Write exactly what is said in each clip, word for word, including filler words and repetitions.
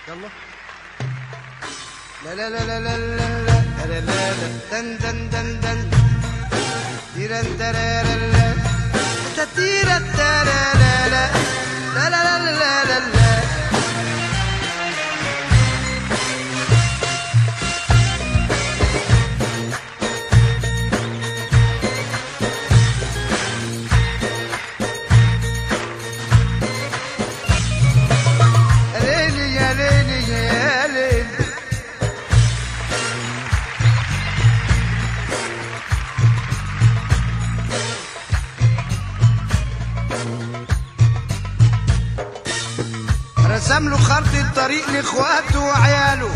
يلا. لا لا لا لا لا لا لا لا لا دن دن دن دن تيران ترارا لا تتيرا ترارا لا لا لا لا لا لا لا. رسم له خرطة طريق لاخواته وعياله،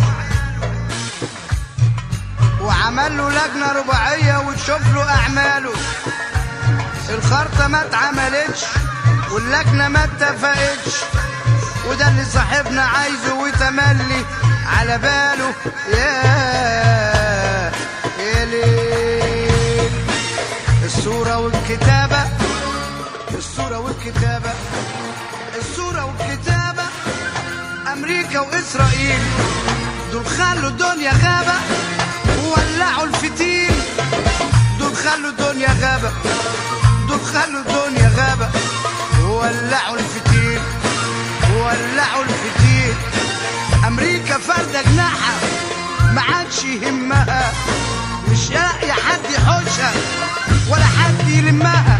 وعمل له لجنة رباعية وتشوف له أعماله. الخرطة ما اتعملتش واللجنة ما اتفقتش، وده اللي صاحبنا عايزه وتملي على باله. يا يا ليل الصورة والكتابة، الصورة والكتابة، الصورة والكتابة. أمريكا وإسرائيل دول خلوا الدنيا غابة وولعوا الفتيل. دول خلوا الدنيا غابة، دول خلوا الدنيا غابة وولعوا الفتيل، وولعوا الفتيل. أمريكا فردة جناحها ما عادش يهمها، مش لاقي حد يحوشها ولا حد يلمها.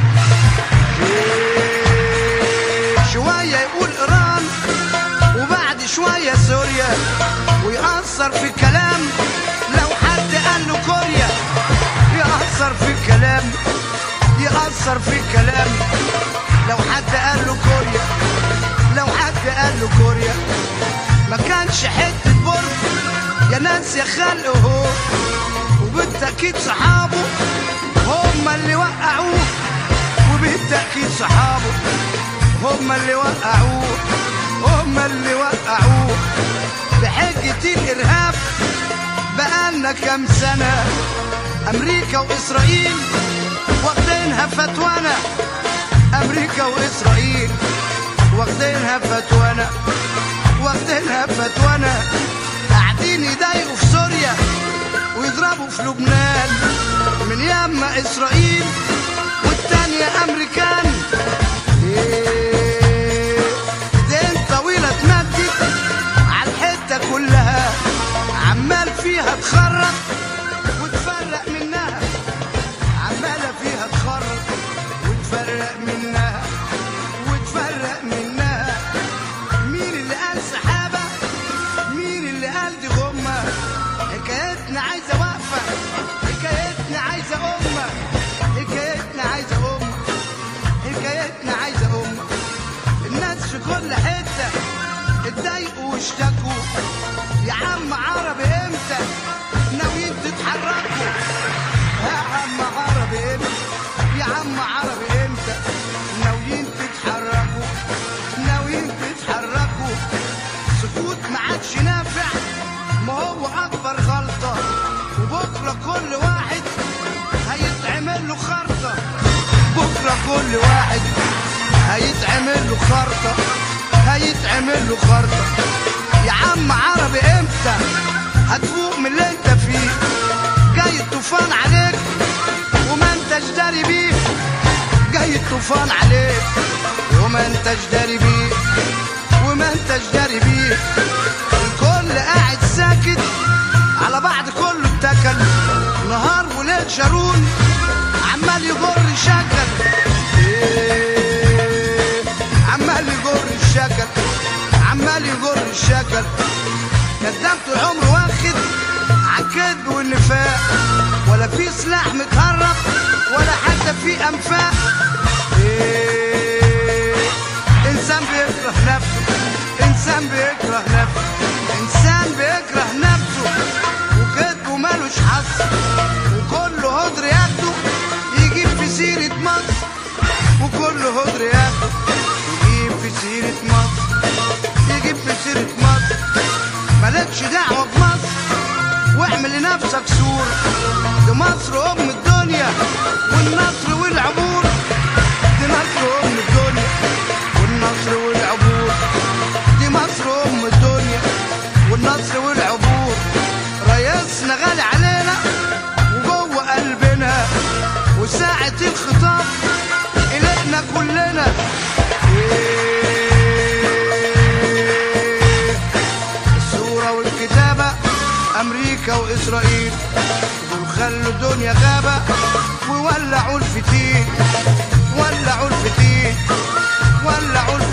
شوية يقول إيران وبعد شوية سوريا، ويأثر في الكلام لو حد قال له كوريا. يأثر في الكلام، يأثر في الكلام لو حد قال له كوريا، لو حد قال له كوريا. ما كانش حتة برج يا ناس يا خلق هو، وبالتأكيد صحابه هم اللي وقعوه، وبالتأكيد صحابه هم اللي وقعوه، هم اللي وقعوه. بحجة الإرهاب بقالنا كام سنة أمريكا وإسرائيل واخدينها فتوانا. أمريكا وإسرائيل واخدينها فتوانا، واخدينها فتوانا. قاعدين يضايقوا في سوريا ويضربوا في لبنان، من ياما إسرائيل والتانية أمريكان. ايدين طويلة تمدد على الحتة كلها، عمال فيها تخرب وتفرق منها، عمالة فيها تخرب وتفرق منها، وتفرق منها. مين اللي قال سحابة؟ مين اللي قال دي غمة؟ حكايتنا عايزة وقفة، حكايتنا عايزة أمة، حكايتنا عايزة أمة، حكايتنا عايزة أمة. الناس في كل حتة اتضايقوا واشتكوا. يا عم عربي امتى ناويين تتحركوا؟ يا عم عربي امتى، يا عم عربي امتى ناويين تتحركوا، ناويين تتحركوا. سكوت ما عادش نافع، ما هو أكبر غلطة، وبكرة كل واحد هيتعمل له خرطة. بكرة كل واحد هيتعمل له خرطة، هيتعمل له خرطة. يا عم عربي امتى هتفوق من اللي انت فيه؟ جاي الطوفان عليك وما انتش داري بيه، جاي الطوفان عليك وما انتش داري بيه، وما انتش داري بيه. الكل قاعد ساكت على بعض، كله اتكل. نهار وليل شارون عمال يجر شكل، عمال يجر الشكل، عمال يجر الشكل. كذاب طول عمره واخد عالكذب والنفاق، ولا في سلاح متهرب ولا حتى في انفاق. انسان بيكره نفسه، انسان بيكره نفسه، انسان بيكره نفسه. وكذبه مالوش حظ، وكله هدر ياخده يجيب في سيرة مصر، وكله هدر ياخده يجيب في سيرة مصر، يجيب في سيرة مصر. مالكش دعوة بمصر واعمل لنفسك صورة. دي مصر أم الدنيا والنصر والعبور، دي مصر أم الدنيا والنصر والعبور، دي مصر أم الدنيا وامريكا واسرائيل، دول خلوا الدنيا غابة وولعوا الفتيل، ولعوا الفتيل، ولعوا الفتيل.